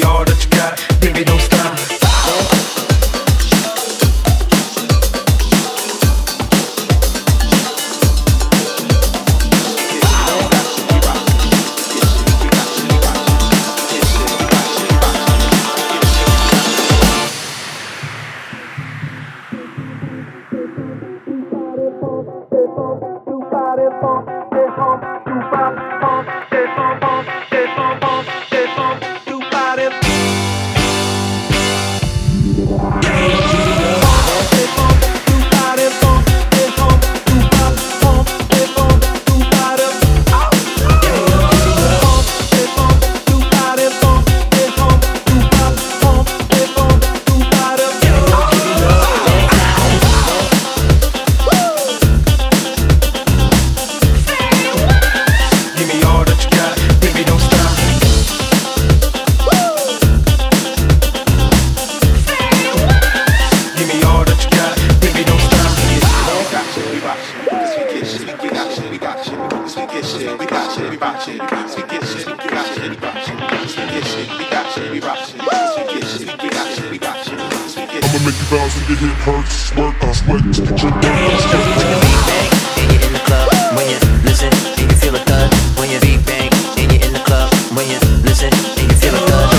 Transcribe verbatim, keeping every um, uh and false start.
all that you got, baby, don't stop. I'ma make you bounce and your hip hurts. Work, I sweat, just get your work. When your beat bang and you're in the club, when you listen and you feel a thud. When your beat bang and you're in the club, when you listen and you feel a thud.